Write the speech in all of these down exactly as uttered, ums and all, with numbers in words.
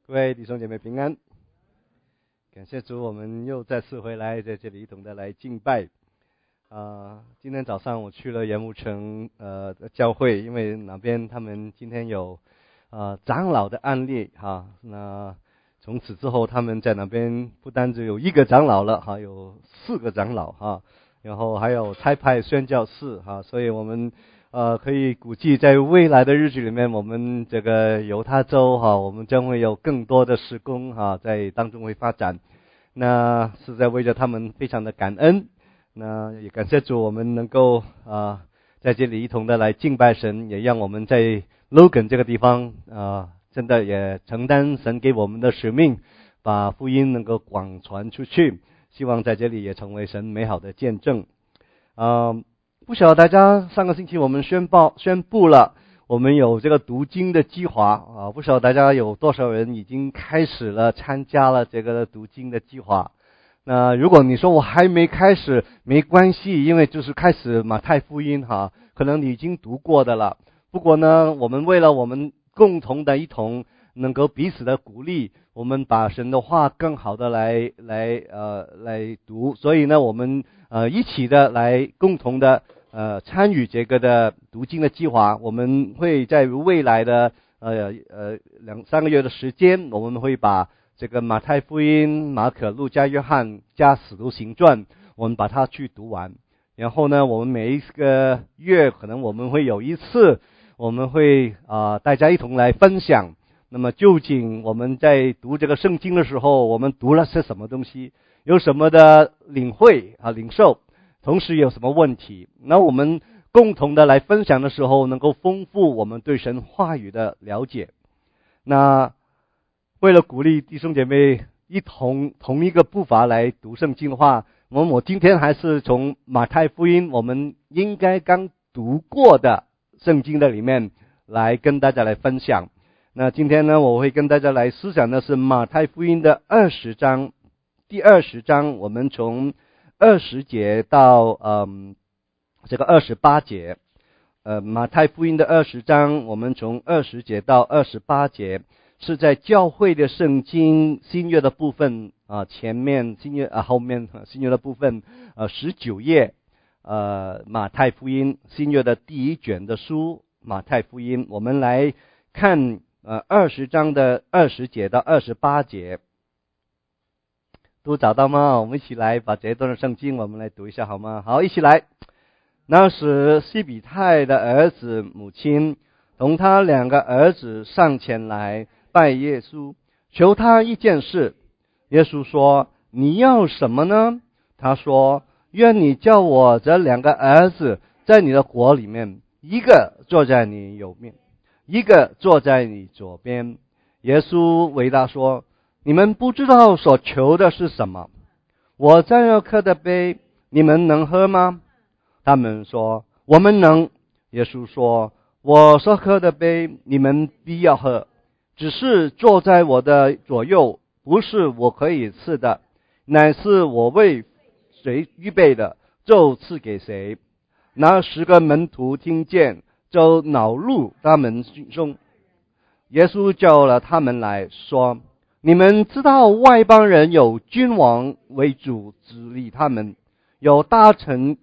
各位弟兄姐妹平安，感谢主，我们又再次回来，在这里一同的来敬拜。啊、呃，今天早上我去了盐湖城呃教会，因为那边他们今天有呃长老的案例哈，那从此之后他们在那边不单只有一个长老了哈，有四个长老哈，然后还有差派宣教士哈，所以我们。呃，可以估计在未来的日子里面，我们这个犹他州哈，我们将会有更多的事工哈，在当中会发展。那是在为着他们非常的感恩。那也感谢主，我们能够啊、呃、在这里一同的来敬拜神，也让我们在 Logan 这个地方啊、呃，真的也承担神给我们的使命，把福音能够广传出去。希望在这里也成为神美好的见证。啊、呃。不晓得大家上个星期我们宣报宣布了，我们有这个读经的计划啊，不晓得大家有多少人已经开始了参加了这个读经的计划。那如果你说我还没开始，没关系，因为就是开始马太福音哈，可能你已经读过的了。不过呢，我们为了我们共同的一同能够彼此的鼓励，我们把神的话更好的来来呃来读，所以呢，我们呃一起的来共同的。呃，参与这个的读经的计划，我们会在未来的呃呃两三个月的时间，我们会把这个马太福音、马可、路加、约翰加使徒行传，我们把它去读完。然后呢，我们每一个月可能我们会有一次，我们会啊、呃、大家一同来分享。那么究竟我们在读这个圣经的时候，我们读了些什么东西，有什么的领会啊领受？同时有什么问题，那我们共同的来分享的时候，能够丰富我们对神话语的了解。那为了鼓励弟兄姐妹一同同一个步伐来读圣经的话，我们我今天还是从马太福音我们应该刚读过的圣经的里面来跟大家来分享。那今天呢，我会跟大家来思想的是马太福音的二十章，第二十章，我们从二十节到嗯这个二十八节，呃马太福音的二十章，我们从二十节到二十八节是在教会的圣经新约的部分啊、呃，前面新约啊、呃、后面新约的部分呃十九页呃马太福音新约的第一卷的书马太福音，我们来看呃二十章的二十节到二十八节。都找到吗？我们一起来把这段圣经我们来读一下好吗？好，一起来。那时西比泰的儿子母亲同他两个儿子上前来拜耶稣，求他一件事。耶稣说：你要什么呢？他说：愿你叫我这两个儿子在你的国里面，一个坐在你右边，一个坐在你左边。耶稣回答说：你们不知道所求的是什么，我将要喝的杯，你们能喝吗？他们说：我们能。耶稣说：我所喝的杯，你们必要喝，只是坐在我的左右，不是我可以赐的，乃是我为谁预备的，就赐给谁。那十个门徒听见，就恼怒他们心中。耶稣叫了他们来说：你们知道外邦人有君王为主治理他们，有大臣，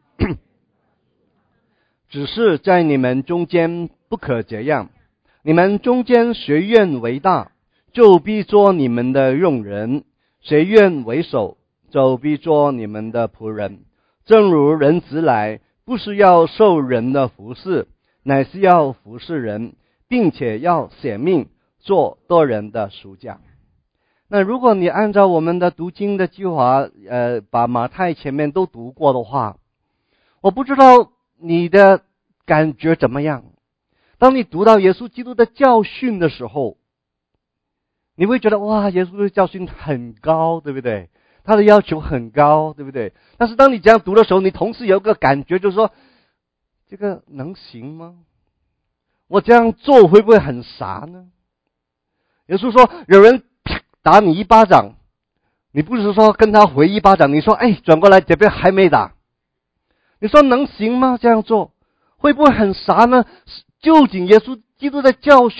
只是在你们中间不可这样。你们中间谁愿为大，就必做你们的用人；谁愿为首，就必做你们的仆人。正如人子来，不是要受人的服侍，乃是要服侍人，并且要舍命做多人的赎价。那如果你按照我们的读经的计划，呃，把马太前面都读过的话，我不知道你的感觉怎么样。当你读到耶稣基督的教训的时候，你会觉得哇，耶稣的教训很高，对不对？他的要求很高，对不对？但是当你这样读的时候，你同时有一个感觉，就是说，这个能行吗？我这样做会不会很傻呢？耶稣说，有人打你一巴掌，你不是说跟他回一巴掌，你说哎，转过来这边还没打，你说能行吗？这样做会不会很傻呢？究竟耶稣基督的教训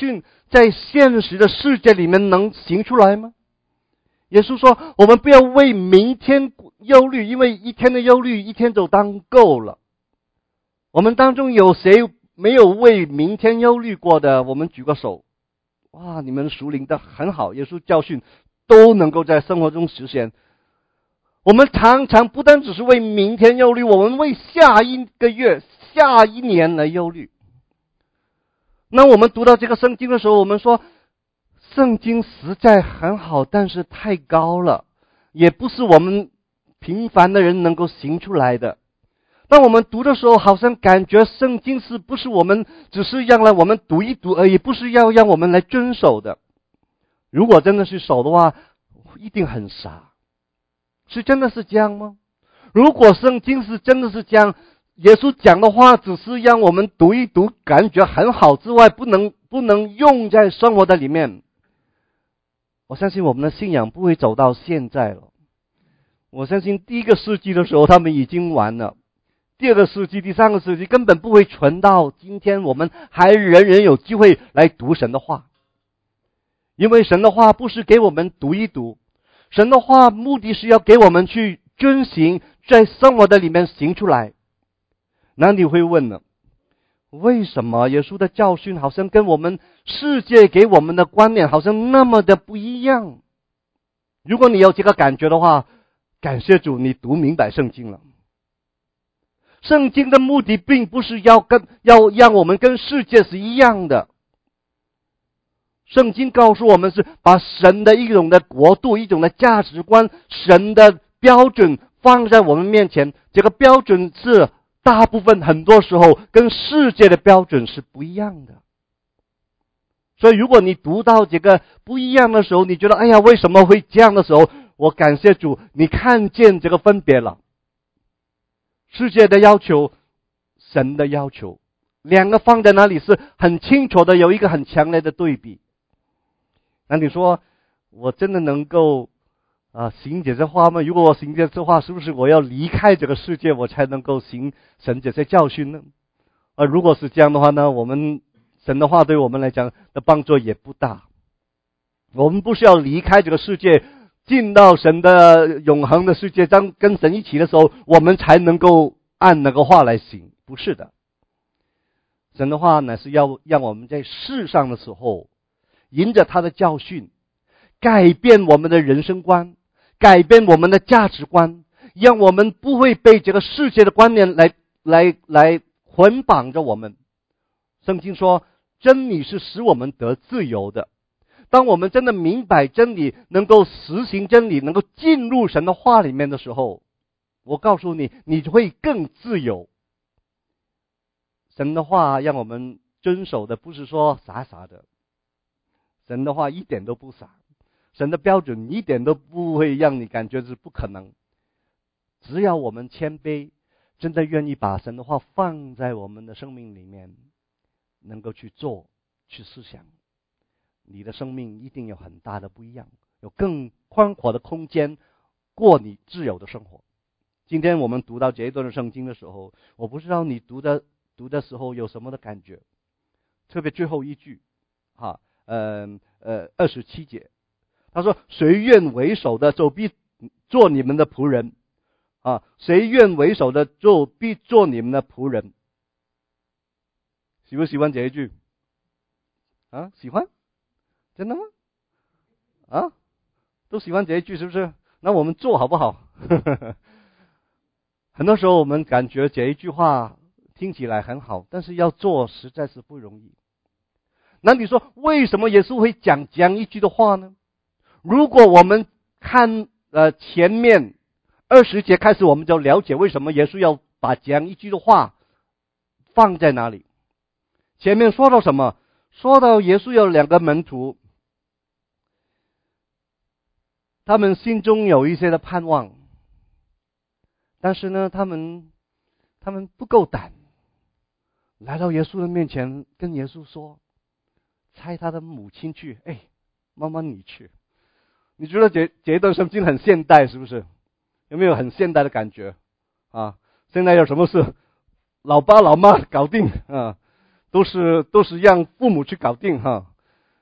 在现实的世界里面能行出来吗？耶稣说，我们不要为明天忧虑，因为一天的忧虑一天就当够了。我们当中有谁没有为明天忧虑过的？我们举个手。哇，你们属灵的很好，耶稣教训都能够在生活中实现。我们常常不单只是为明天忧虑，我们为下一个月、下一年来忧虑。那我们读到这个圣经的时候，我们说圣经实在很好，但是太高了，也不是我们平凡的人能够行出来的。当我们读的时候，好像感觉圣经是不是我们只是让来我们读一读而已，不是要让我们来遵守的。如果真的是守的话，一定很傻。是真的是这样吗？如果圣经是真的是这样，耶稣讲的话只是让我们读一读，感觉很好之外，不能不能用在生活的里面，我相信我们的信仰不会走到现在了。我相信第一个世纪的时候他们已经完了，第二个世纪、第三个世纪根本不会传到今天，我们还人人有机会来读神的话。因为神的话不是给我们读一读，神的话目的是要给我们去遵行，在生活的里面行出来。那你会问了，为什么耶稣的教训好像跟我们世界给我们的观念好像那么的不一样？如果你有这个感觉的话，感谢主，你读明白圣经了。圣经的目的并不是要跟要让我们跟世界是一样的。圣经告诉我们是把神的一种的国度、一种的价值观、神的标准放在我们面前。这个标准是大部分很多时候跟世界的标准是不一样的。所以如果你读到这个不一样的时候，你觉得哎呀为什么会这样的时候，我感谢主，你看见这个分别了。世界的要求，神的要求，两个放在那里是很清楚的，有一个很强烈的对比。那你说我真的能够啊行这些话吗？如果我行这些话，是不是我要离开这个世界我才能够行神这些教训呢？啊，如果是这样的话呢，我们神的话对我们来讲的帮助也不大。我们不是要离开这个世界，进到神的永恒的世界，当跟神一起的时候，我们才能够按那个话来行，不是的。神的话乃是要让我们在世上的时候，迎着他的教训，改变我们的人生观，改变我们的价值观，让我们不会被这个世界的观念来来来捆绑着我们。圣经说，真理是使我们得自由的。当我们真的明白真理，能够实行真理，能够进入神的话里面的时候，我告诉你，你会更自由。神的话让我们遵守的不是说傻傻的，神的话一点都不傻，神的标准一点都不会让你感觉是不可能。只要我们谦卑，真的愿意把神的话放在我们的生命里面，能够去做，去思想，你的生命一定有很大的不一样，有更宽阔的空间过你自由的生活。今天我们读到这一段的圣经的时候，我不知道你读的读的时候有什么的感觉，特别最后一句哈，呃呃二十七节，他说谁愿为首的就必做你们的仆人啊，谁愿为首的就必做你们的仆人。喜不喜欢这一句啊？喜欢？真的吗？啊，都喜欢这一句是不是？那我们做好不好？很多时候我们感觉这一句话听起来很好，但是要做实在是不容易。那你说为什么耶稣会讲这样一句的话呢？如果我们看呃前面二十节开始，我们就了解为什么耶稣要把这样一句的话放在哪里。前面说到什么？说到耶稣有两个门徒，他们心中有一些的盼望，但是呢，他们他们不够胆，来到耶稣的面前，跟耶稣说，差他的母亲去，哎，妈妈你去。你觉得这这一段圣经很现代是不是？有没有很现代的感觉啊？现在有什么事，老爸老妈搞定啊，都是都是让父母去搞定哈。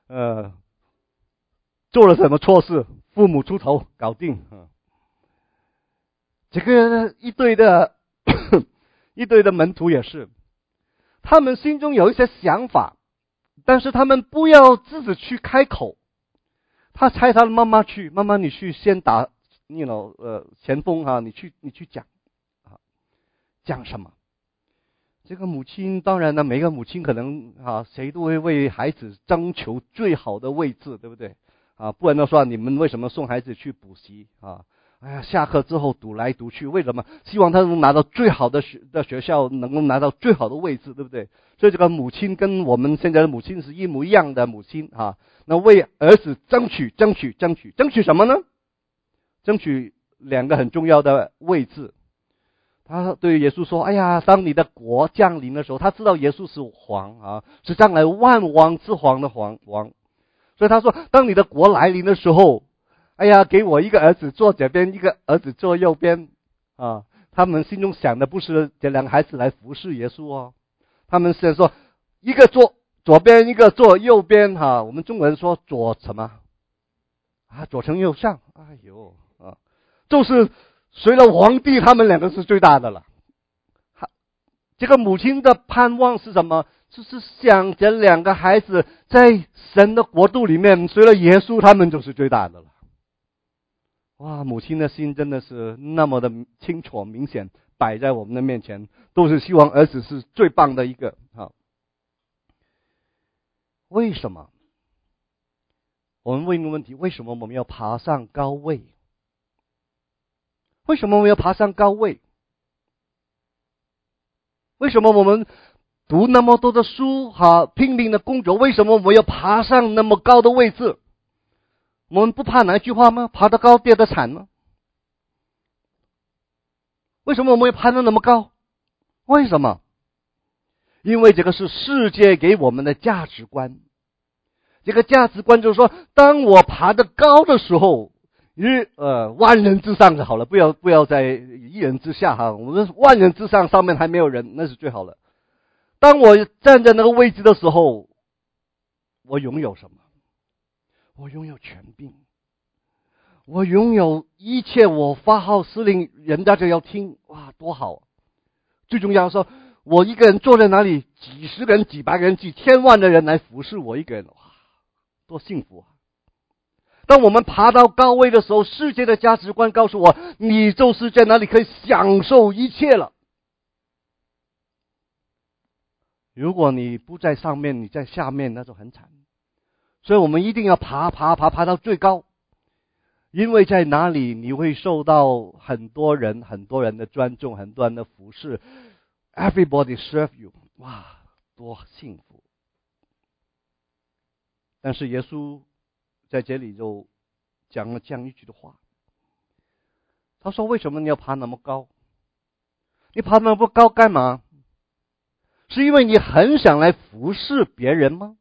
呃，做了什么错事，父母出头搞定啊。这个一堆的一堆的门徒也是，他们心中有一些想法，但是他们不要自己去开口。他差他的妈妈去，妈妈你去先打，you know，呃，前锋哈、啊，你去你去讲，啊，讲什么？这个母亲当然呢，每个母亲可能啊，谁都会为孩子征求最好的位置，对不对？啊，不然的话，你们为什么送孩子去补习啊？哎呀，下课之后读来读去，为什么？希望他能拿到最好的学的学校，能够拿到最好的位置，对不对？所以这个母亲跟我们现在的母亲是一模一样的母亲啊。那为儿子争取、争取、争取、争取什么呢？争取两个很重要的位置。他对耶稣说：“哎呀，当你的国降临的时候，他知道耶稣是皇啊，是将来万王之皇的皇王。所以他说，当你的国来临的时候，哎呀，给我一个儿子坐这边，一个儿子坐右边啊。他们心中想的不是这两个孩子来服侍耶稣哦，他们是说一个坐左边，一个坐右边哈、啊。我们中国人说左什么啊？左丞右相。哎呦啊，就是随了皇帝，他们两个是最大的了。这个母亲的盼望是什么？就是想这两个孩子在神的国度里面，随了耶稣，他们就是最大的了。哇，母亲的心真的是那么的清楚明显，摆在我们的面前，都是希望儿子是最棒的一个啊。为什么？我们问一个问题：为什么我们要爬上高位？为什么我们要爬上高位？为什么我们读那么多的书哈，拼命的工作？为什么我们要爬上那么高的位置？我们不怕哪一句话吗？爬得高跌得惨吗？为什么我们要爬得那么高？为什么？因为这个是世界给我们的价值观。这个价值观就是说，当我爬得高的时候，日呃万人之上就好了，不要不要在一人之下哈。我们万人之上，上面还没有人，那是最好的。当我站在那个位置的时候，我拥有什么？我拥有权柄，我拥有一切。我发号施令，人家就要听，哇，多好！最重要的是，我一个人坐在那里，几十个人、几百个人、几千万的人来服侍我一个人，哇，多幸福啊！当我们爬到高位的时候，世界的价值观告诉我，你就是在哪里可以享受一切了。如果你不在上面，你在下面，那就很惨。所以我们一定要爬爬爬爬到最高，因为在哪里你会受到很多人很多人的尊重，很多人的服侍。 Everybody serve you， 哇，多幸福！但是耶稣在这里就讲了这样一句的话，他说：为什么你要爬那么高？你爬那么高干嘛？是因为你很想来服侍别人吗？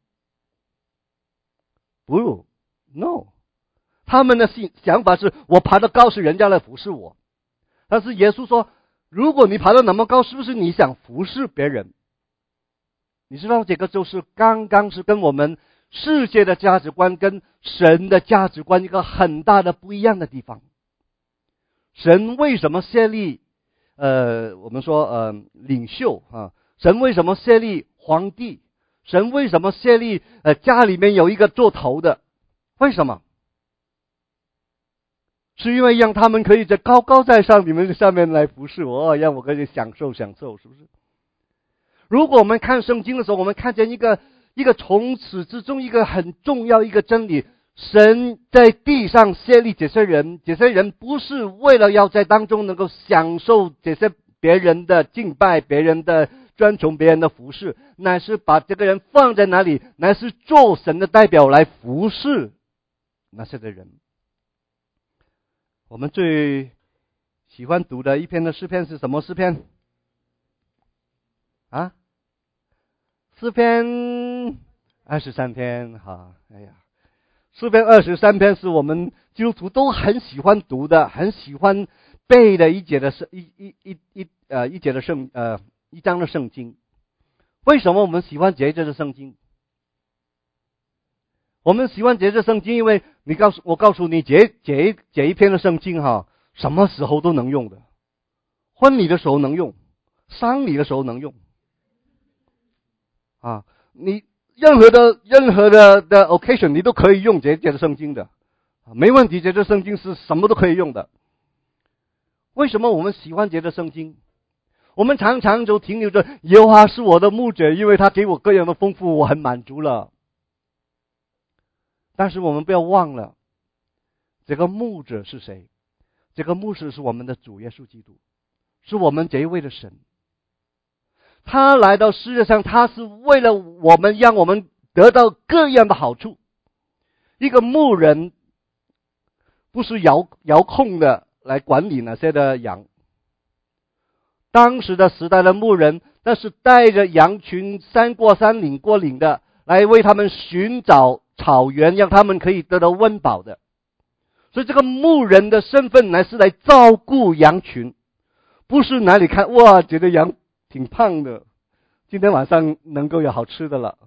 不 ，no， 他们的想法是我爬得高是人家来服侍我。但是耶稣说，如果你爬得那么高，是不是你想服侍别人？你知道这个就是刚刚是跟我们世界的价值观跟神的价值观一个很大的不一样的地方。神为什么设立呃我们说呃领袖啊？神为什么设立皇帝？神为什么设立呃家里面有一个做头的？为什么？是因为让他们可以在高高在上，你们下面来服侍我，让我可以享受享受，是不是？如果我们看圣经的时候，我们看见一个一个从始至终一个很重要一个真理：神在地上设立这些人，这些人不是为了要在当中能够享受这些别人的敬拜、别人的尊崇、别人的服侍，乃是把这个人放在哪里，乃是做神的代表来服侍那些的人。我们最喜欢读的一篇的诗篇是什么诗篇啊？诗篇二十三篇哈，哎呀，诗篇二十三篇是我们基督徒都很喜欢读的，很喜欢背的一节的圣一一一一呃一节的圣呃一章的圣经。为什么我们喜欢这一节的圣经？ 我们喜欢解这圣经，因为你告诉我告诉你解解解一篇的圣经哈，什么时候都能用的，婚礼的时候能用，丧礼的时候能用，啊，你任何的任何的的 occasion 你都可以用解解的圣经的，没问题，解这圣经是什么都可以用的。为什么我们喜欢解这圣经？我们常常就停留着耶和华是我的牧者，因为他给我各样的丰富，我很满足了。但是我们不要忘了，这个牧者是谁？这个牧者是我们的主耶稣基督，是我们这一位的神。他来到世界上，他是为了我们，让我们得到各样的好处。一个牧人不是遥遥控的来管理那些的羊，当时的时代的牧人，那是带着羊群山过山岭过岭的，来为他们寻找草原，让他们可以得到温饱的。所以这个牧人的身份乃是来照顾羊群，不是哪里看哇觉得羊挺胖的，今天晚上能够有好吃的了。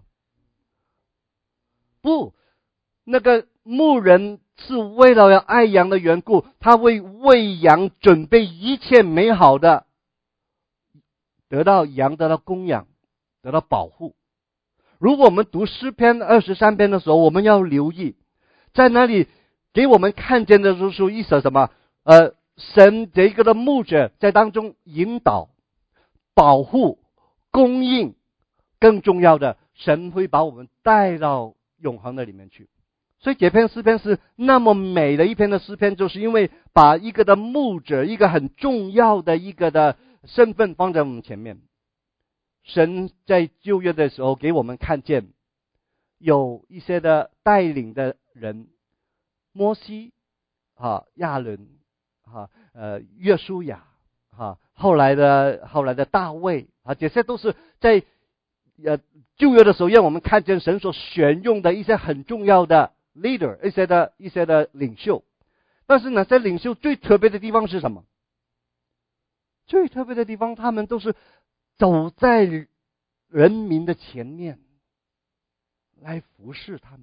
不，那个牧人是为了要爱羊的缘故，他为喂羊准备一切美好的，得到羊得到供养，得到保护。如果我们读诗篇二十三篇的时候，我们要留意，在那里给我们看见的就是意思什么？呃，神这个的牧者在当中引导、保护、供应，更重要的，神会把我们带到永恒的里面去。所以这篇诗篇是那么美的一篇的诗篇，就是因为把一个的牧者，一个很重要的一个的身份放在我们前面。神在旧约的时候给我们看见有一些的带领的人，摩西啊、亚伦啊、呃、约书亚啊，后来的后来的大卫啊，这些都是在呃旧约的时候让我们看见神所选用的一些很重要的 leader， 一些的一些的领袖。但是呢，在领袖最特别的地方是什么？最特别的地方，他们都是走在人民的前面来服侍他们。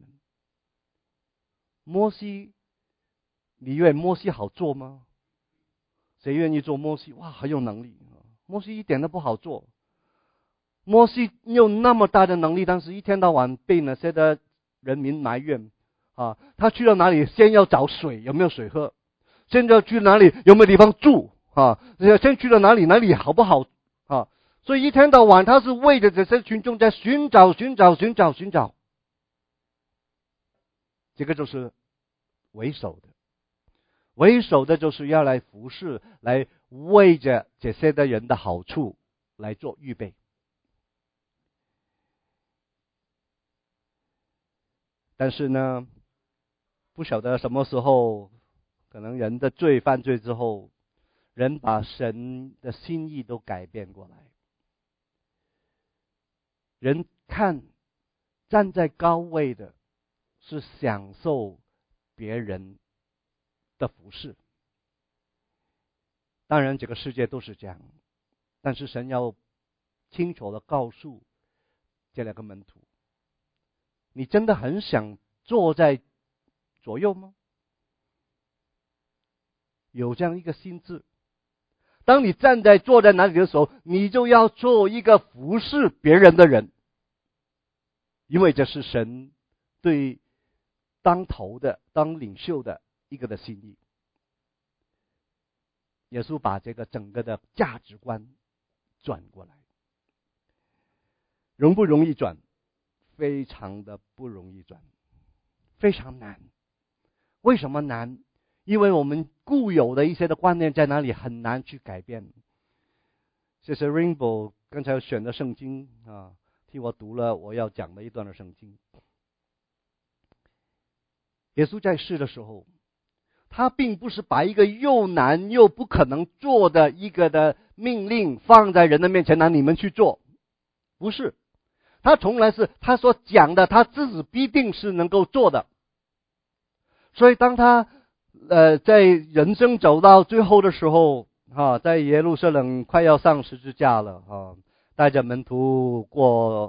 摩西，你以为摩西好做吗？谁愿意做摩西？哇，很有能力。摩西一点都不好做。摩西有那么大的能力，但是一天到晚被那些的人民埋怨啊！他去到哪里，先要找水，有没有水喝？现在去哪里，有没有地方住啊？先去到哪里，哪里好不好啊？所以一天到晚，他是为着这些群众在寻找、寻找、寻找、寻找。这个就是为首的，为首的就是要来服侍，来为着这些的人的好处来做预备。但是呢，不晓得什么时候，可能人的罪犯罪之后，人把神的心意都改变过来。人看站在高位的是享受别人的服侍。当然这个世界都是这样，但是神要清楚的告诉这两个门徒，你真的很想坐在左右吗？有这样一个心智。当你站在坐在哪里的时候，你就要做一个服侍别人的人，因为这是神对当头的、当领袖的一个的心意。耶稣把这个整个的价值观转过来，容不容易转？非常的不容易转，非常难。为什么难？因为我们固有的一些的观念在哪里很难去改变。谢谢 Rainbow 刚才选的圣经啊，替我读了我要讲的一段的圣经。耶稣在世的时候，他并不是把一个又难又不可能做的一个的命令放在人的面前，让你们去做，不是。他从来是他所讲的，他自己必定是能够做的。所以当他呃在人生走到最后的时候啊，在耶路撒冷快要上十字架了啊，带着门徒过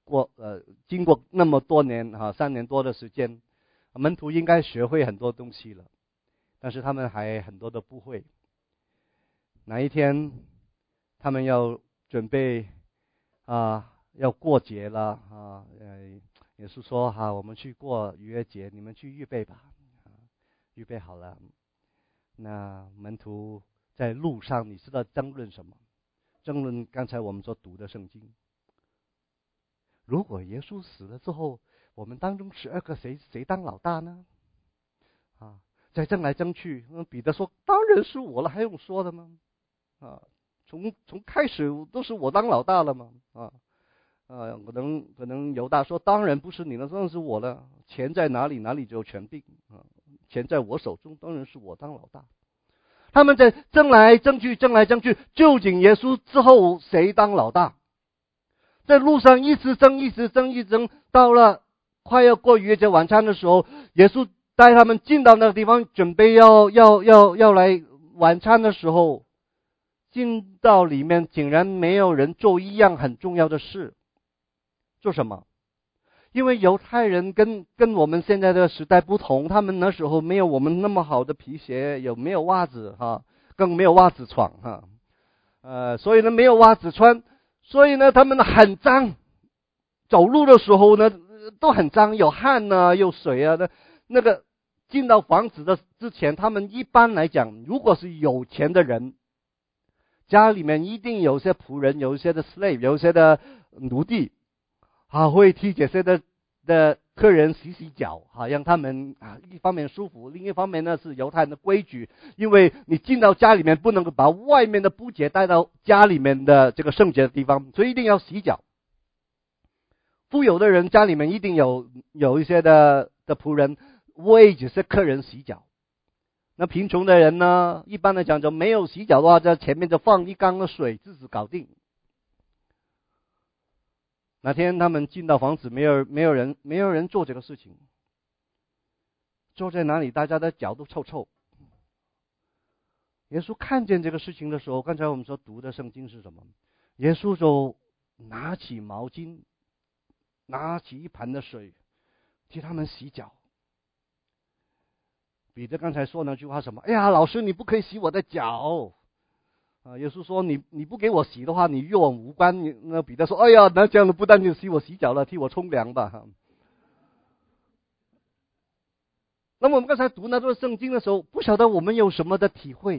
过呃经过那么多年哈、啊、三年多的时间，门徒应该学会很多东西了，但是他们还很多都不会。哪一天他们要准备啊要过节了啊，呃也是说哈、啊、我们去过逾越节，你们去预备吧，啊、预备好了。那门徒在路上，你知道争论什么？争论刚才我们所读的圣经。如果耶稣死了之后，我们当中十二个谁谁当老大呢？啊，在争来争去，彼得说：“当然是我了，还用说的吗？啊，从从开始都是我当老大了嘛。啊，啊，可能可能犹大说：当然不是你了，当然是我了。钱在哪里，哪里就有权柄啊。钱在我手中，当然是我当老大。”他们在争来争去，争来争去，究竟耶稣之后谁当老大？在路上一直争，一直争，一直争，到了快要过逾越节晚餐的时候，耶稣带他们进到那个地方，准备要要要要来晚餐的时候，进到里面竟然没有人做一样很重要的事。做什么？因为犹太人跟跟我们现在的时代不同，他们那时候没有我们那么好的皮鞋，有没有袜子哈，更没有袜子穿哈，呃，所以呢没有袜子穿，所以呢他们很脏，走路的时候呢都很脏，有汗啊，有水啊，那那个进到房子的之前，他们一般来讲，如果是有钱的人，家里面一定有些仆人，有一些的 slave， 有一些的奴隶。啊，会替这些的的客人洗洗脚，啊，让他们啊一方面舒服，另一方面呢是犹太人的规矩，因为你进到家里面不能够把外面的不洁带到家里面的这个圣洁的地方，所以一定要洗脚。富有的人家里面一定有有一些的的仆人为这些客人洗脚。那贫穷的人呢，一般来讲就没有洗脚的话，在前面就放一缸的水，自己搞定。那天他们进到房子，没有没有人没有人做这个事情，坐在哪里大家的脚都臭臭。耶稣看见这个事情的时候，刚才我们说读的圣经是什么？耶稣就拿起毛巾，拿起一盘的水，替他们洗脚。彼得刚才说那句话什么？哎呀，老师你不可以洗我的脚。啊，耶稣说你你不给我洗的话，你与我无关。你那彼得说，哎呀，那这样的不但就洗我洗脚了，替我冲凉吧。那么我们刚才读那段圣经的时候，不晓得我们有什么的体会？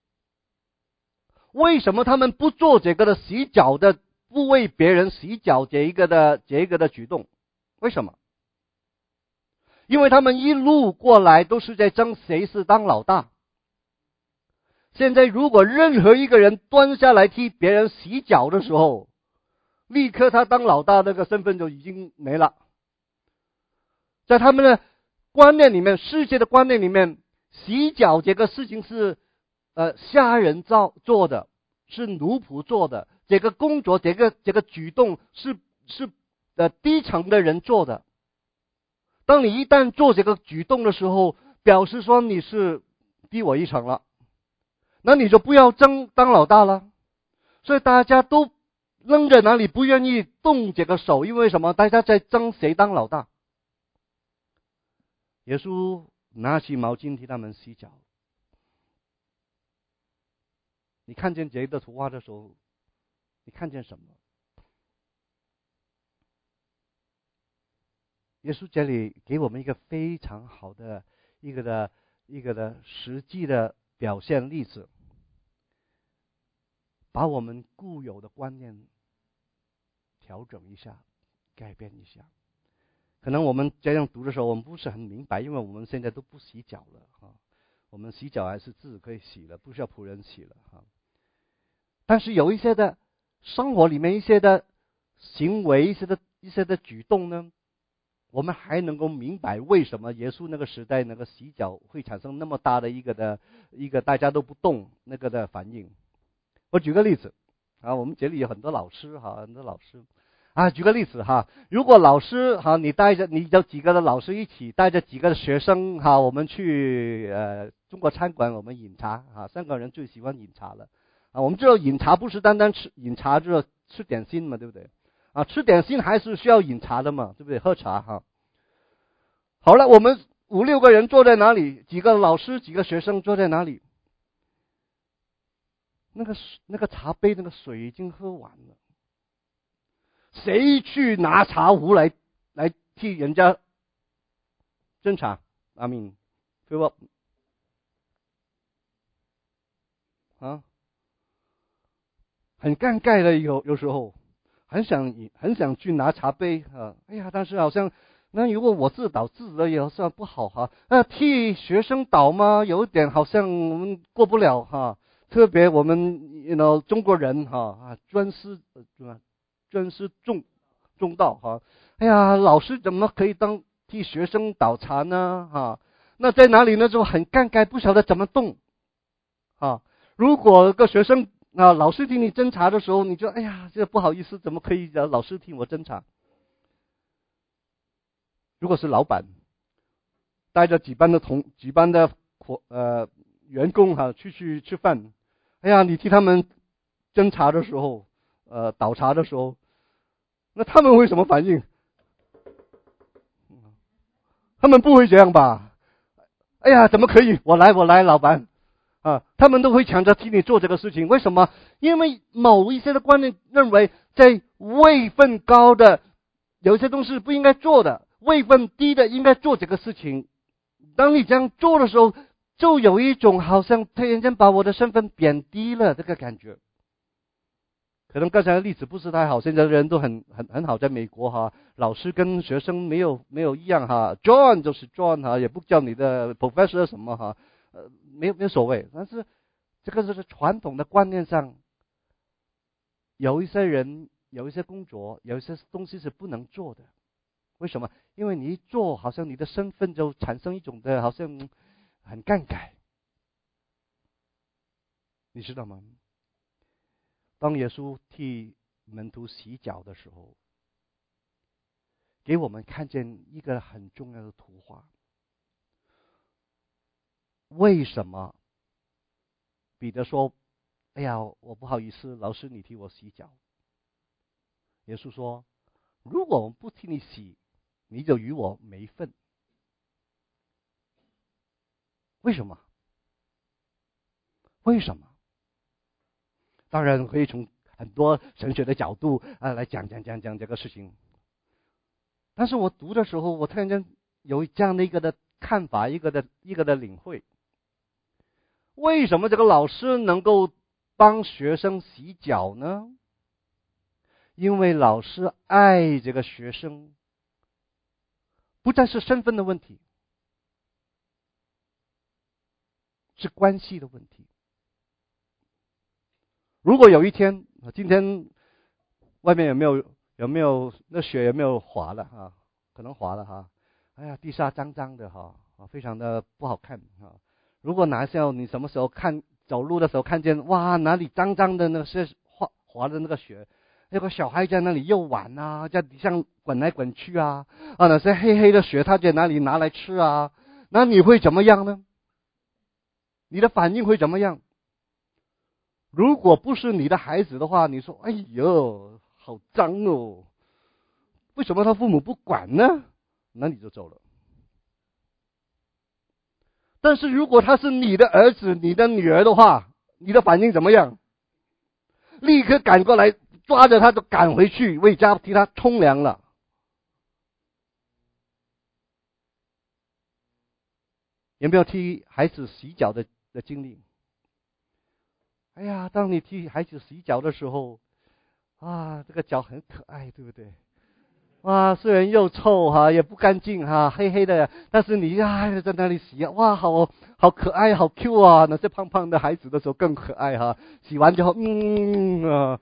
为什么他们不做这个的洗脚的，不为别人洗脚这一个的这一个的举动？为什么？因为他们一路过来都是在争谁是当老大。现在如果任何一个人端下来替别人洗脚的时候，立刻他当老大那个身份就已经没了。在他们的观念里面，世界的观念里面，洗脚这个事情是呃下人做做的，是奴仆做的，这个工作这个这个举动是是呃低层的人做的。当你一旦做这个举动的时候，表示说你是低我一层了，那你就不要争当老大了。所以大家都扔在哪里，不愿意动这个手，因为什么？大家在争谁当老大。耶稣拿起毛巾替他们洗脚。你看见这个图画的时候，你看见什么？耶稣这里给我们一个非常好的一个的一个的实际的表现例子，把我们固有的观念调整一下，改变一下。可能我们这样读的时候，我们不是很明白，因为我们现在都不洗脚了哈，我们洗脚还是自己可以洗了，不需要仆人洗了哈。但是有一些的生活里面一些的行为，一些的一些的举动呢，我们还能够明白为什么耶稣那个时代那个洗脚会产生那么大的一个的一个大家都不动那个的反应。我举个例子啊，我们这里有很多老师哈，很多老师啊，举个例子哈，如果老师哈，你带着你有几个的老师一起带着几个的学生哈，我们去呃中国餐馆我们饮茶啊，香港人最喜欢饮茶了啊，我们知道饮茶不是单单吃饮茶，就是吃点心嘛，对不对？ 啊，吃点心还是需要饮茶的嘛，对不对？喝茶哈。好了，我们五六个人坐在哪里？几个老师，几个学生坐在哪里？那个那个茶杯那个水已经喝完了，谁去拿茶壶来来替人家斟茶？阿明，对吧？啊，很尴尬的，有有时候很想很想去拿茶杯啊，哎呀，但是好像那如果我自导自的也算不好哈，那替学生导吗？有点好像我们过不了哈。特别我们 you know 中国人哈啊，尊师呃尊师重重道哈。哎呀，老师怎么可以当替学生倒茶呢？哈，那在哪里呢？就很尴尬，不晓得怎么动啊。如果个学生啊，老师替你斟茶的时候，你就哎呀，这不好意思，怎么可以让老师替我斟茶？如果是老板带着几班的同几班的呃员工哈、啊、去去吃饭。哎呀，你替他们斟茶的时候，呃，倒茶的时候，那他们会什么反应？他们不会这样吧？哎呀，怎么可以？我来，我来，老板啊！他们都会抢着替你做这个事情，为什么？因为某一些的观念认为，在位分高的有一些东西不应该做的，位分低的应该做这个事情。当你这样做的时候，就有一种好像突然间把我的身份贬低了这个感觉。可能刚才的例子不是太好，现在的人都很很很好，在美国哈，老师跟学生没有没有一样哈 ，John 就是 John 哈，也不叫你的 professor 什么哈，呃，没有没有所谓。但是这个就是传统的观念上，有一些人有一些工作有一些东西是不能做的。为什么？因为你一做，好像你的身份就产生一种的好像很尴尬，你知道吗？当耶稣替门徒洗脚的时候，给我们看见一个很重要的图画。为什么彼得说：“哎呀，我不好意思，老师你替我洗脚。”耶稣说：“如果我不替你洗，你就与我没份。”为什么？为什么？当然可以从很多神学的角度啊来讲讲讲讲这个事情。但是我读的时候，我突然间有这样的一个的看法，一个的一个的领会。为什么这个老师能够帮学生洗脚呢？因为老师爱这个学生，不再是身份的问题，是关系的问题。如果有一天，今天外面有没有有没有那雪有没有滑了啊？可能滑了哈。哎呀，地下脏脏的哈，非常的不好看啊。如果哪时候你什么时候看走路的时候看见哇哪里脏脏的那些滑滑的那个雪，那个小孩在那里又玩啊，在地上滚来滚去啊，啊那些黑黑的雪他在哪里拿来吃啊？那你会怎么样呢？你的反应会怎么样？如果不是你的孩子的话，你说哎呦好脏哦，为什么他父母不管呢？那你就走了。但是如果他是你的儿子你的女儿的话，你的反应怎么样？立刻赶过来抓着他就赶回去为家替他冲凉了。有没有替孩子洗脚的的经历？哎呀，当你替孩子洗脚的时候啊，这个脚很可爱，对不对？哇，虽然又臭哈，也不干净哈，黑黑的，但是你啊在那里洗啊，哇，好好可爱，好 Q 啊！那些胖胖的孩子的时候更可爱哈，洗完之后，嗯啊，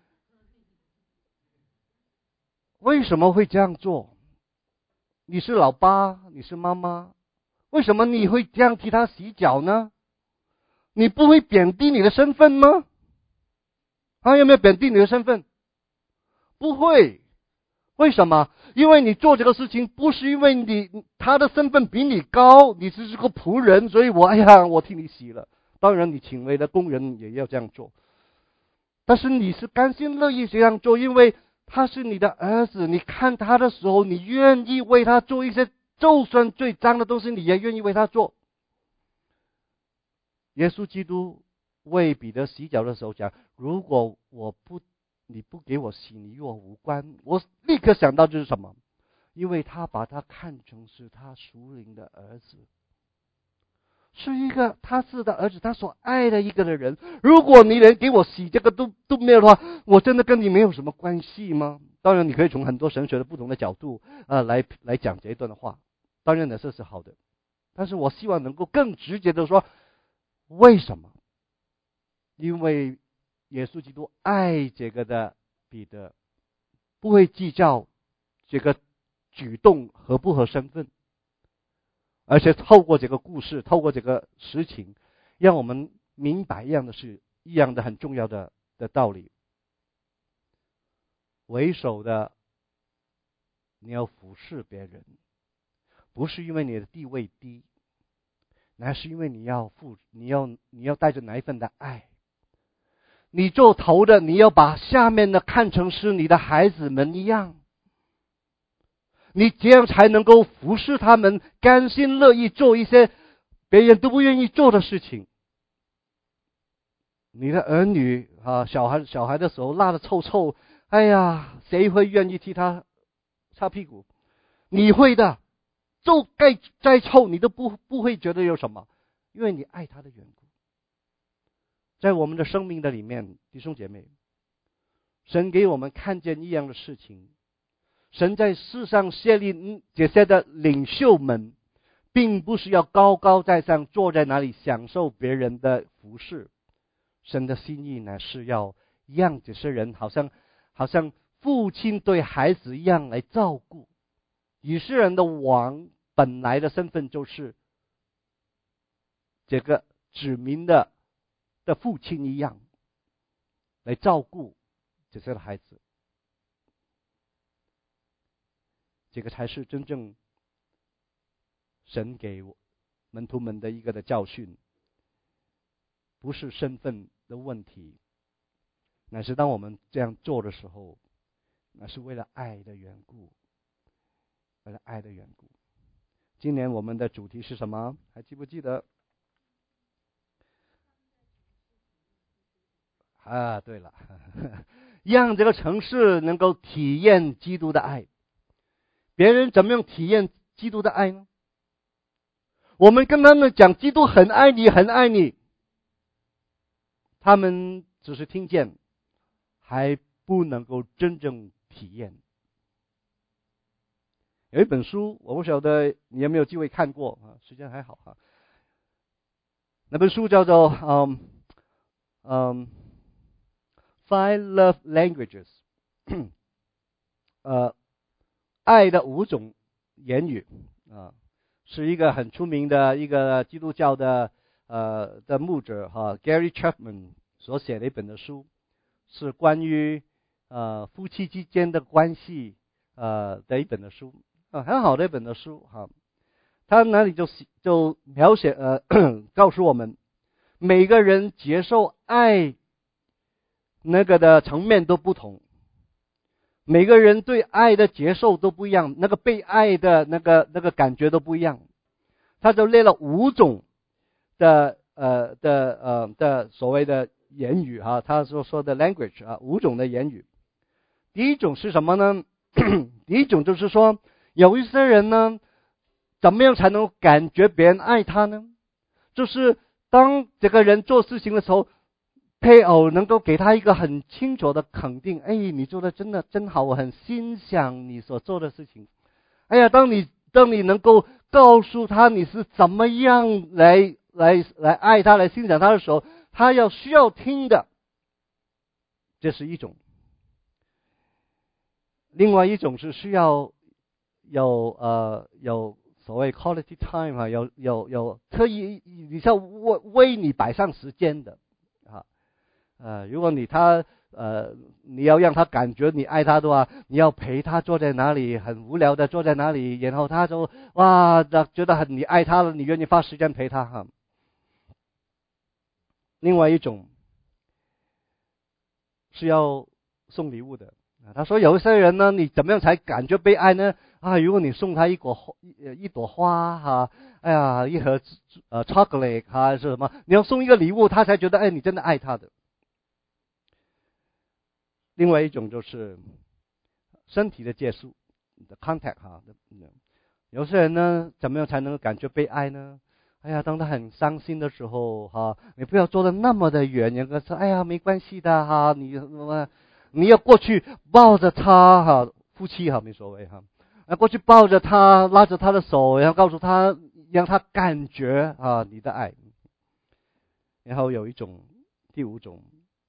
为什么会这样做？你是老爸，你是妈妈，为什么你会这样替他洗脚呢？你不会贬低你的身份吗？啊，有没有贬低你的身份？不会。为什么？因为你做这个事情不是因为你他的身份比你高，你只是个仆人，所以我哎呀我替你洗了。当然你请为的工人也要这样做，但是你是甘心乐意这样做，因为他是你的儿子，你看他的时候，你愿意为他做一些，就算最脏的东西，你也愿意为他做。耶稣基督为彼得洗脚的时候讲：如果我不，你不给我洗，你与我无关。我立刻想到就是什么？因为他把他看成是他属灵的儿子，是一个他是的儿子，他所爱的一个的人。如果你连给我洗这个都都没有的话，我真的跟你没有什么关系吗？当然，你可以从很多神学的不同的角度呃来来讲这一段的话，当然呢这是好的。但是我希望能够更直接的说，为什么？因为耶稣基督爱这个的彼得，不会计较这个举动合不合身份，而且透过这个故事，透过这个实情，让我们明白一样的事，一样的很重要的的道理。为首的，你要服侍别人，不是因为你的地位低，乃是因为你要付，你要你要带着哪一份的爱。你做头的，你要把下面的看成是你的孩子们一样，你这样才能够服侍他们，甘心乐意做一些别人都不愿意做的事情。你的儿女啊，小孩小孩的时候拉得臭臭，哎呀，谁会愿意替他擦屁股？你会的，就该再臭你都不不会觉得有什么，因为你爱他的缘故。在我们的生命的里面，弟兄姐妹，神给我们看见一样的事情。神在世上设立这些的领袖们，并不是要高高在上坐在那里享受别人的服侍。神的心意呢，是要让这些人好像好像父亲对孩子一样来照顾。以色列人的王本来的身份就是这个子民的的父亲一样，来照顾这些的孩子。这个才是真正神给门徒们的一个的教训，不是身份的问题，乃是当我们这样做的时候，那是为了爱的缘故，为了爱的缘故。今年我们的主题是什么？还记不记得？啊，对了，让这个城市能够体验基督的爱。别人怎么样体验基督的爱呢？我们跟他们讲基督很爱你，很爱你，他们只是听见，还不能够真正体验。有一本书，我不晓得你有没有机会看过啊？时间还好哈。那本书叫做嗯嗯 Five Love Languages， 呃，爱的五种言语啊，是一个很出名的一个基督教的呃的牧者哈 Gary Chapman 所写的一本的书，是关于呃夫妻之间的关系呃的一本的书啊，很好的一本的书哈。他那里就就描写呃告诉我们，每个人接受爱那个的层面都不同。每个人对爱的接受都不一样，那个被爱的那个那个感觉都不一样。他就列了五种的呃的呃的所谓的言语哈，他所说的 language 啊，五种的言语。第一种是什么呢？第一种就是说，有一些人呢，怎么样才能感觉别人爱他呢？就是当这个人做事情的时候，配偶能够给他一个很清楚的肯定，哎，你做的真的真好，我很欣赏你所做的事情。哎呀，当你当你能够告诉他你是怎么样来来来爱他，来欣赏他的时候，他要需要听的，这是一种。另外一种是需要有呃有所谓 quality time 啊，有有有特意你要为为你摆上时间的啊。呃，如果你他呃你要让他感觉你爱他的话，你要陪他坐在哪里，很无聊的坐在哪里，然后他就哇，觉得很你爱他了，你愿意花时间陪他哈。另外一种是要送礼物的他说有一些人呢，你怎么样才感觉被爱呢？啊，如果你送他一朵一一朵花哈、啊，哎呀，一盒呃 chocolate 还是什么，你要送一个礼物，他才觉得哎，你真的爱他的。另外一种就是身体的接触的 contact 哈，有些人呢，怎么样才能够感觉被爱呢？哎呀，当他很伤心的时候哈，你不要坐得那么的远，你跟他说，哎呀，没关系的哈，你什么，你要过去抱着他哈，夫妻哈没所谓哈，啊，过去抱着他，拉着他的手，然后告诉他，让他感觉啊你的爱。然后有一种第五种，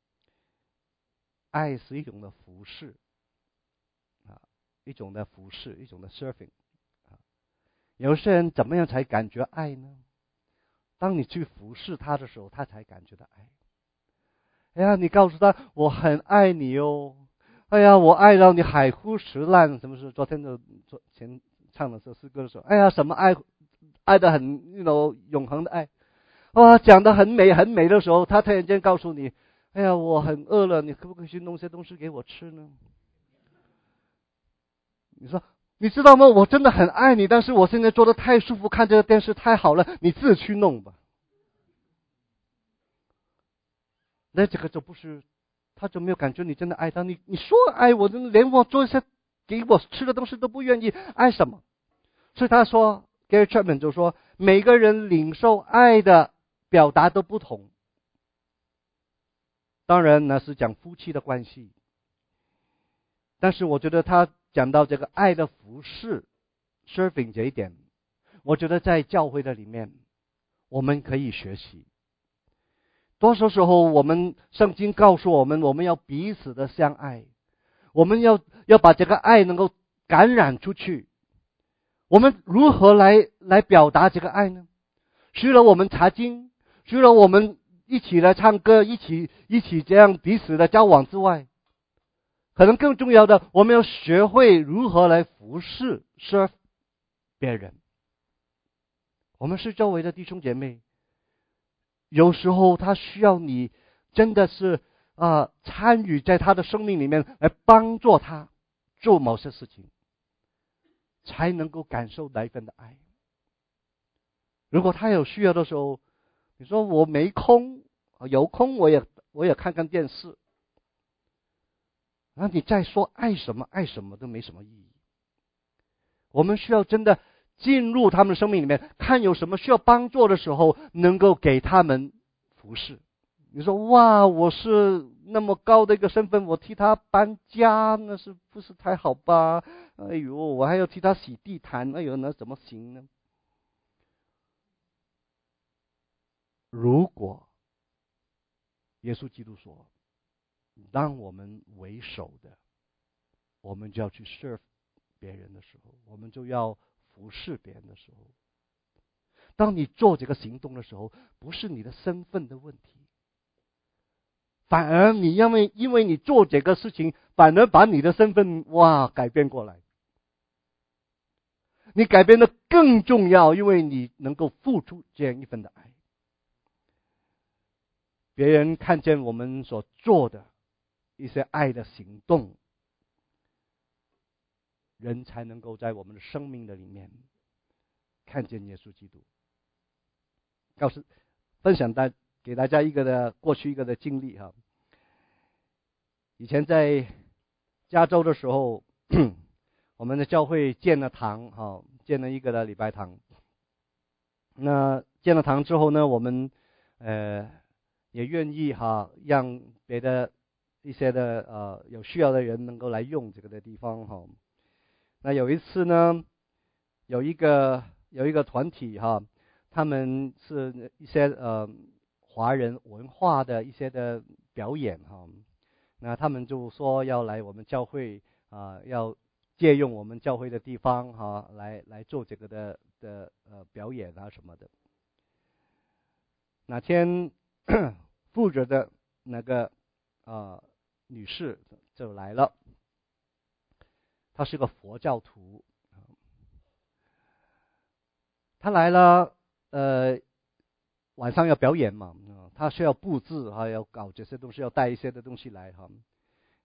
爱是一种的服侍啊，一种的服侍，一种的 serving 啊。有些人怎么样才感觉爱呢？当你去服侍他的时候，他才感觉到爱。哎呀，你告诉他我很爱你哦，哎呀，我爱到你海枯石烂，什么是昨天的昨前唱的这诗歌的时候，哎呀，什么爱，爱的很那种永恒的爱，哇，讲的很美很美的时候，他突然间告诉你，哎呀，我很饿了，你可不可以去弄些东西给我吃呢？你说你知道吗？我真的很爱你，但是我现在坐得太舒服，看这个电视太好了，你自己去弄吧。那这个就不是，他就没有感觉你真的爱他。你你说爱我，连我做一些给我吃的东西都不愿意，爱什么？所以他说 ，Gary Chapman 就说，每个人领受爱的表达都不同。当然那是讲夫妻的关系，但是我觉得他讲到这个爱的服侍 serving 这一点，我觉得在教会的里面我们可以学习。多少时候我们圣经告诉我们，我们要彼此的相爱，我们要要把这个爱能够感染出去。我们如何来来表达这个爱呢？除了我们查经，除了我们一起来唱歌，一起一起这样彼此的交往之外，可能更重要的，我们要学会如何来服侍 serve 别人。我们是周围的弟兄姐妹，有时候他需要你真的是啊、呃、参与在他的生命里面，来帮助他做某些事情，才能够感受那一份的爱。如果他有需要的时候，你说我没空，有空我也我也看看电视，那你再说爱什么爱什么都没什么意义。我们需要真的进入他们的生命里面，看有什么需要帮助的时候，能够给他们服侍。你说哇，我是那么高的一个身份，我替他搬家，那是不是太好吧？哎呦，我还要替他洗地毯，哎呦，那怎么行呢？如果耶稣基督说，当我们为首的，我们就要去 serve 别人的时候，我们就要服侍别人的时候，当你做这个行动的时候，不是你的身份的问题，反而你因为因为你做这个事情，反而把你的身份哇改变过来，你改变的更重要，因为你能够付出这样一份的爱。别人看见我们所做的一些爱的行动，人才能够在我们的生命的里面看见耶稣基督。告诉分享大给大家一个的过去一个的经历哈。以前在加州的时候，我们的教会建了堂哈，建了一个的礼拜堂。那建了堂之后呢，我们呃也愿意哈，让别的一些的呃有需要的人能够来用这个的地方哈。那有一次呢，有一个有一个团体哈，他们是一些呃华人文化的一些的表演哈，那他们就说要来我们教会啊、呃，要借用我们教会的地方哈，来来做这个的的呃表演啊什么的。那天负责的那个啊、呃、女士就来了，她是个佛教徒。他来了，呃，晚上要表演嘛，他需要布置，还要搞这些东西，要带一些的东西来哈。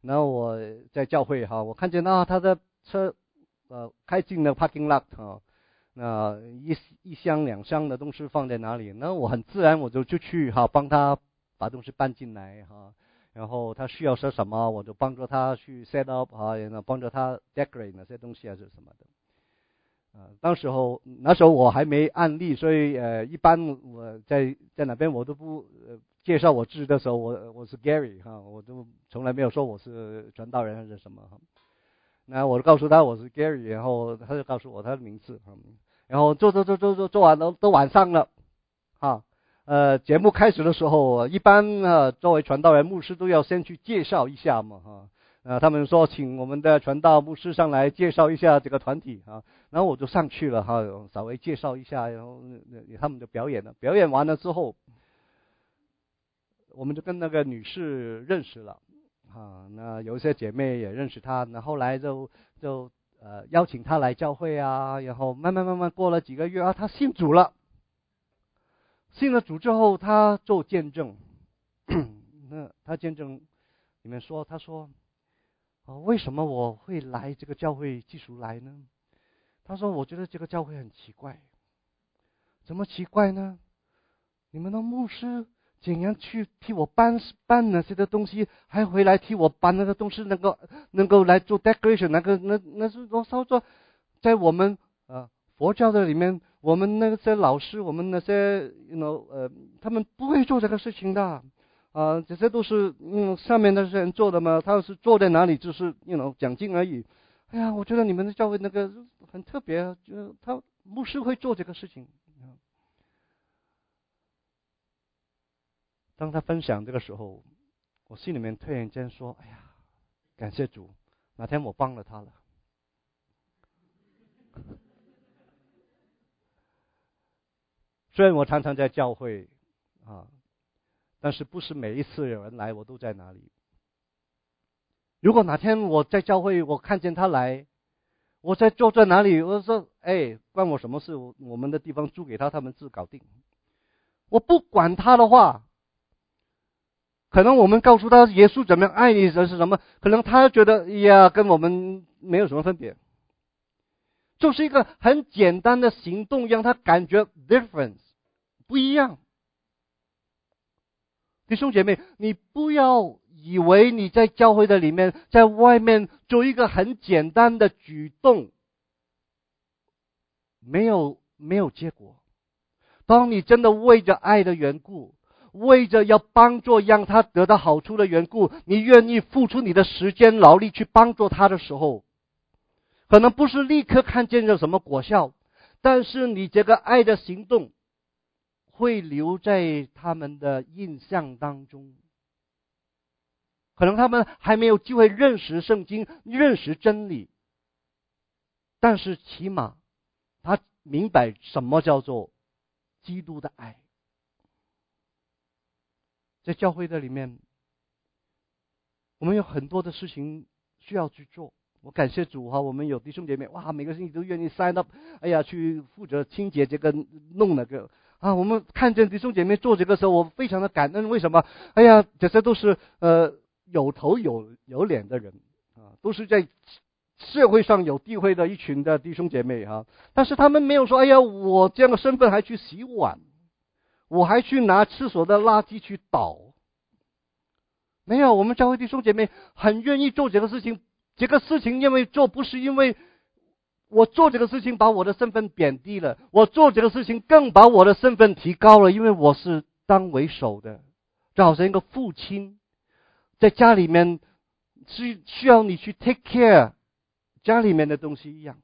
然后我在教会哈，我看见啊他的车呃开进了 parking lot 哈，那一一箱两箱的东西放在哪里？那我很自然我就就去哈帮他把东西搬进来哈，然后他需要些什么，我就帮助他去 set up 哈，然后帮助他 decorate 那些东西还是什么的。啊，当时候那时候我还没案例，所以呃，一般我在在哪边我都不呃介绍我自己的时候，我我是 Gary 哈，我都从来没有说我是传道人还是什么哈。那我就告诉他我是 Gary， 然后他就告诉我他的名字，然后做做做做做做完了都晚上了，哈，呃，节目开始的时候，一般呃作为传道人牧师都要先去介绍一下嘛哈。呃，他们说请我们的传道牧师上来介绍一下这个团体啊，然后我就上去了哈，稍微介绍一下，然后他们就表演了。表演完了之后，我们就跟那个女士认识了啊，那有一些姐妹也认识她，那后来就就呃邀请她来教会啊，然后慢慢慢慢过了几个月啊，她信主了。信了主之后，她做见证，那她见证里面说，她说。啊，为什么我会来这个教会继续来呢？他说：“我觉得这个教会很奇怪。怎么奇怪呢？你们的牧师竟然去替我搬搬那些的东西，还回来替我搬那个东西，能够能够来做 decoration， 那个那那是多少做，在我们呃佛教的里面，我们那些老师，我们那些 you know 呃，他们不会做这个事情的。”啊，这些都是嗯上面那些人做的嘛，他是坐在哪里就是 you know 讲经而已。哎呀，我觉得你们的教会那个很特别，就他牧师会做这个事情。当他分享这个时候，我心里面突然间说：“哎呀，感谢主，哪天我帮了他了。”虽然我常常在教会啊。但是不是每一次有人来我都在哪里。如果哪天我在教会我看见他来，我在坐在哪里，我说哎，关我什么事，我们的地方租给他，他们自搞定。我不管他的话，可能我们告诉他耶稣怎么样爱你这是什么，可能他觉得呀跟我们没有什么分别，就是一个很简单的行动让他感觉 difference 不一样。弟兄姐妹，你不要以为你在教会的里面，在外面做一个很简单的举动，没有没有结果。当你真的为着爱的缘故，为着要帮助让他得到好处的缘故，你愿意付出你的时间劳力去帮助他的时候，可能不是立刻看见有什么果效，但是你这个爱的行动会留在他们的印象当中。可能他们还没有机会认识圣经，认识真理，但是起码他明白什么叫做基督的爱。在教会的里面，我们有很多的事情需要去做。我感谢主哈，我们有弟兄姐妹，哇，每个星期都愿意 sign up， 哎呀，去负责清洁这个弄那个啊。我们看见弟兄姐妹做这个时候，我非常的感恩。为什么？哎呀，这些都是呃有头有有脸的人啊，都是在社会上有地位的一群的弟兄姐妹哈。但是他们没有说，哎呀，我这样的身份还去洗碗，我还去拿厕所的垃圾去倒。没有，我们教会弟兄姐妹很愿意做这个事情。这个事情因为做，不是因为我做这个事情把我的身份贬低了，我做这个事情更把我的身份提高了，因为我是当为首的，就好像一个父亲在家里面是需要你去 take care 家里面的东西一样。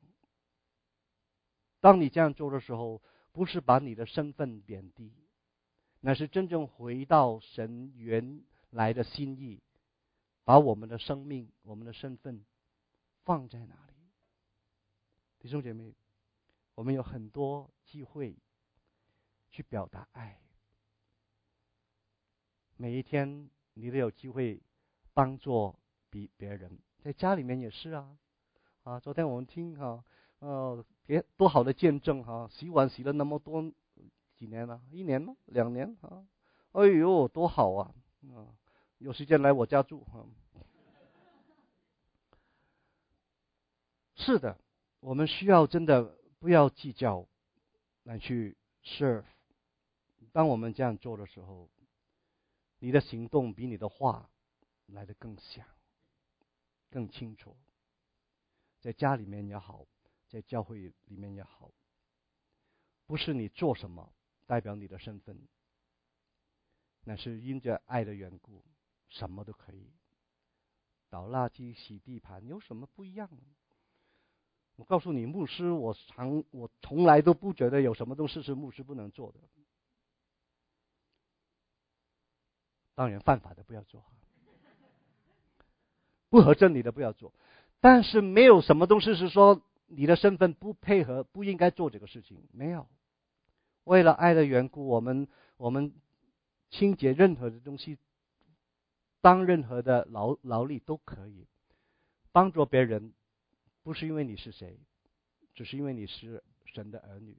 当你这样做的时候，不是把你的身份贬低，那是真正回到神原来的心意，把我们的生命、我们的身份放在哪里。弟兄姐妹，我们有很多机会去表达爱，每一天你都有机会帮助比别人，在家里面也是啊。啊，昨天我们听哈，呃，别多好的见证哈！洗碗洗了那么多几年了，一年吗？两年啊？哎呦，多好啊！啊，有时间来我家住哈。 是的，我们需要真的不要计较来去 serve。当我们这样做的时候，你的行动比你的话来得更响、更清楚。在家里面也好，在教会里面也好，不是你做什么代表你的身份，那是因着爱的缘故，什么都可以。倒垃圾、洗地盘，有什么不一样呢？我告诉你，牧师，我常我从来都不觉得有什么东西是牧师不能做的。当然，犯法的不要做，不合真理的不要做。但是没有什么东西是说你的身份不配合，不应该做这个事情。没有，为了爱的缘故，我们我们清洁任何的东西，当任何的劳劳力都可以帮助别人，不是因为你是谁，只是因为你是神的儿女。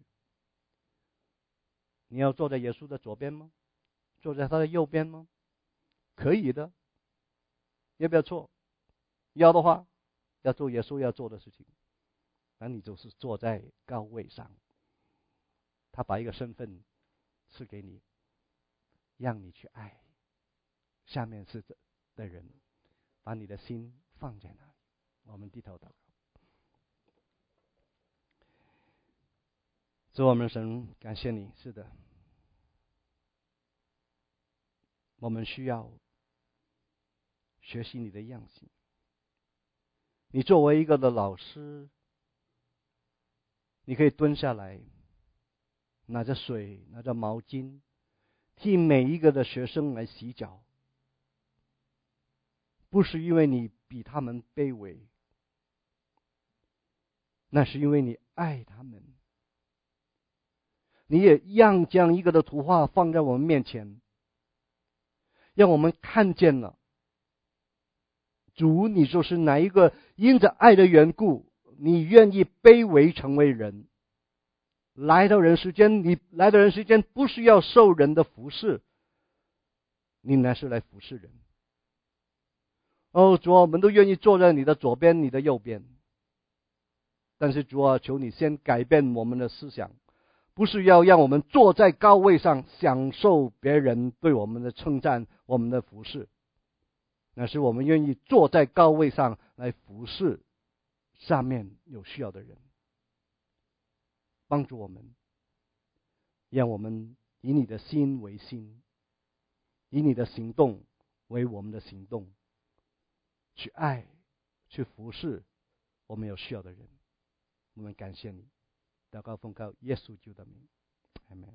你要坐在耶稣的左边吗？坐在他的右边吗？可以的，要不要错？要的话，要做耶稣要做的事情，那你就是坐在高位上。他把一个身份赐给你，让你去爱下面是的人，把你的心放在那里。我们低头祷告。主我们神，感谢你，是的，我们需要学习你的样式。你作为一个的老师，你可以蹲下来，拿着水，拿着毛巾，替每一个的学生来洗脚，不是因为你比他们卑微，那是因为你爱他们。你也一样将一个的图画放在我们面前，让我们看见了主，你就是哪一个因着爱的缘故，你愿意卑微成为人，来到人世间。你来到人世间不是要受人的服侍，你乃是来服侍人。哦，主啊，我们都愿意坐在你的左边，你的右边。但是主啊，求你先改变我们的思想，不是要让我们坐在高位上享受别人对我们的称赞、我们的服侍，那是我们愿意坐在高位上来服侍下面有需要的人。帮助我们，让我们以你的心为心，以你的行动为我们的行动，去爱，去服侍我们有需要的人。我们感谢你，祷告奉靠耶稣基督的名，阿们。